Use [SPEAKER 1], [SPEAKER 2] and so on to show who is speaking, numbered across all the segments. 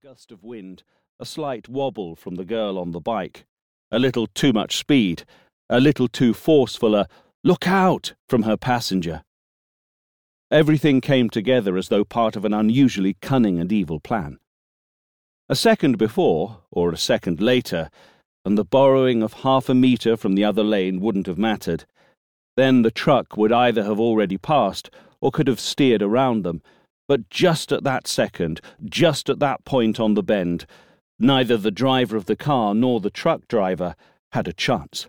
[SPEAKER 1] gust of wind, a slight wobble from the girl on the bike, a little too much speed, a little too forceful a "look out" from her passenger. Everything came together as though part of an unusually cunning and evil plan. A second before, or a second later, and the borrowing of half a metre from the other lane wouldn't have mattered. Then the truck would either have already passed or could have steered around them. But just at that second, just at that point on the bend, neither the driver of the car nor the truck driver had a chance.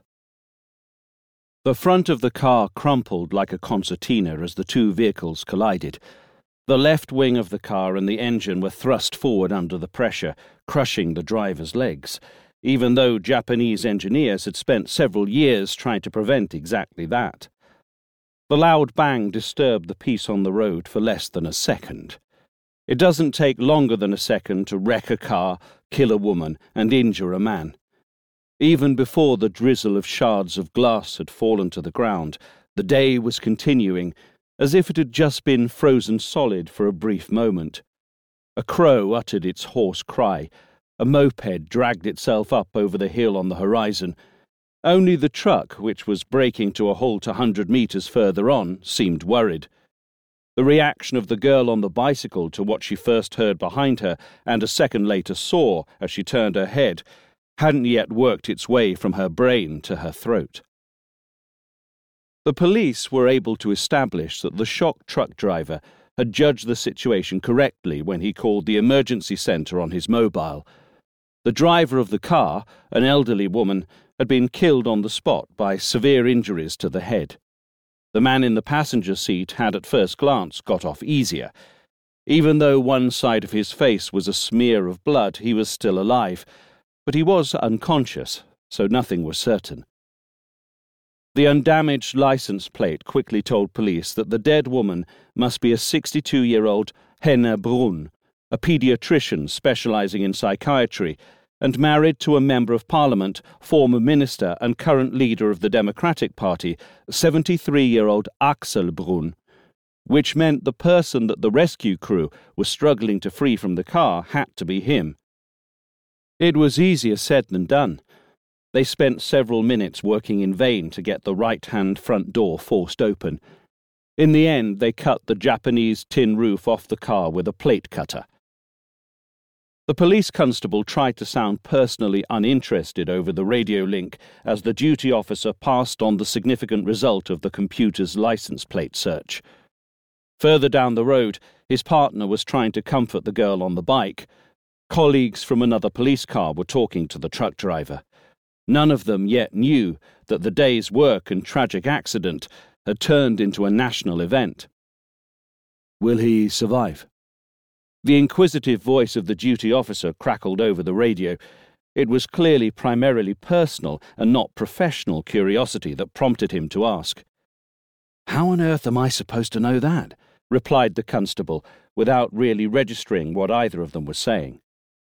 [SPEAKER 1] The front of the car crumpled like a concertina as the two vehicles collided. The left wing of the car and the engine were thrust forward under the pressure, crushing the driver's legs, even though Japanese engineers had spent several years trying to prevent exactly that. The loud bang disturbed the peace on the road for less than a second. It doesn't take longer than a second to wreck a car, kill a woman, and injure a man. Even before the drizzle of shards of glass had fallen to the ground, the day was continuing, as if it had just been frozen solid for a brief moment. A crow uttered its hoarse cry. A moped dragged itself up over the hill on the horizon. Only the truck, which was braking to a halt 100 metres further on, seemed worried. The reaction of the girl on the bicycle to what she first heard behind her and a second later saw as she turned her head hadn't yet worked its way from her brain to her throat. The police were able to establish that the shocked truck driver had judged the situation correctly when he called the emergency centre on his mobile. The driver of the car, an elderly woman, had been killed on the spot by severe injuries to the head. The man in the passenger seat had at first glance got off easier. Even though one side of his face was a smear of blood, he was still alive, but he was unconscious, so nothing was certain. The undamaged license plate quickly told police that the dead woman must be a 62-year-old Henne Brun, a paediatrician specialising in psychiatry, and married to a Member of Parliament, former minister and current leader of the Democratic Party, 73-year-old Axel Brun, which meant the person that the rescue crew was struggling to free from the car had to be him. It was easier said than done. They spent several minutes working in vain to get the right-hand front door forced open. In the end, they cut the Japanese tin roof off the car with a plate cutter. The police constable tried to sound personally uninterested over the radio link as the duty officer passed on the significant result of the computer's license plate search. Further down the road, his partner was trying to comfort the girl on the bike. Colleagues from another police car were talking to the truck driver. None of them yet knew that the day's work and tragic accident had turned into a national event. "Will he survive?" The inquisitive voice of the duty officer crackled over the radio. It was clearly primarily personal and not professional curiosity that prompted him to ask. "How on earth am I supposed to know that?" replied the constable, without really registering what either of them was saying.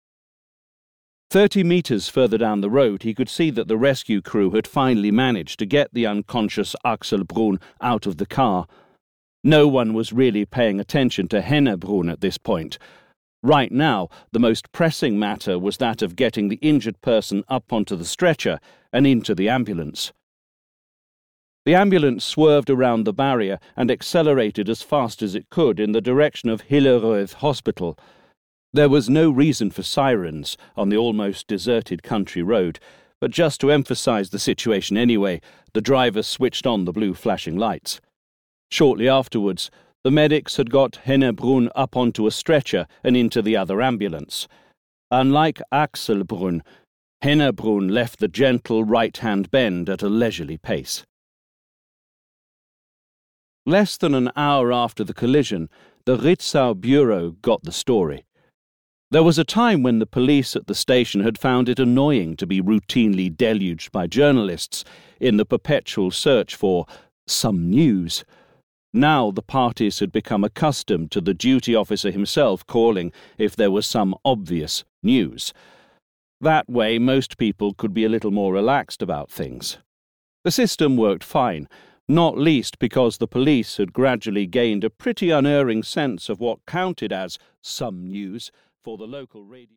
[SPEAKER 1] 30 metres further down the road, he could see that the rescue crew had finally managed to get the unconscious Axel Brun out of the car. No one was really paying attention to Henne Brun at this point. Right now, the most pressing matter was that of getting the injured person up onto the stretcher and into the ambulance. The ambulance swerved around the barrier and accelerated as fast as it could in the direction of Hillerød Hospital. There was no reason for sirens on the almost deserted country road, but just to emphasize the situation anyway, the driver switched on the blue flashing lights. Shortly afterwards, the medics had got Henne Brun up onto a stretcher and into the other ambulance. Unlike Axel Brun, Henne Brun left the gentle right-hand bend at a leisurely pace. Less than an hour after the collision, the Ritzau Bureau got the story. There was a time when the police at the station had found it annoying to be routinely deluged by journalists in the perpetual search for some news. Now the parties had become accustomed to the duty officer himself calling if there was some obvious news. That way most people could be a little more relaxed about things. The system worked fine, not least because the police had gradually gained a pretty unerring sense of what counted as some news for the local radio.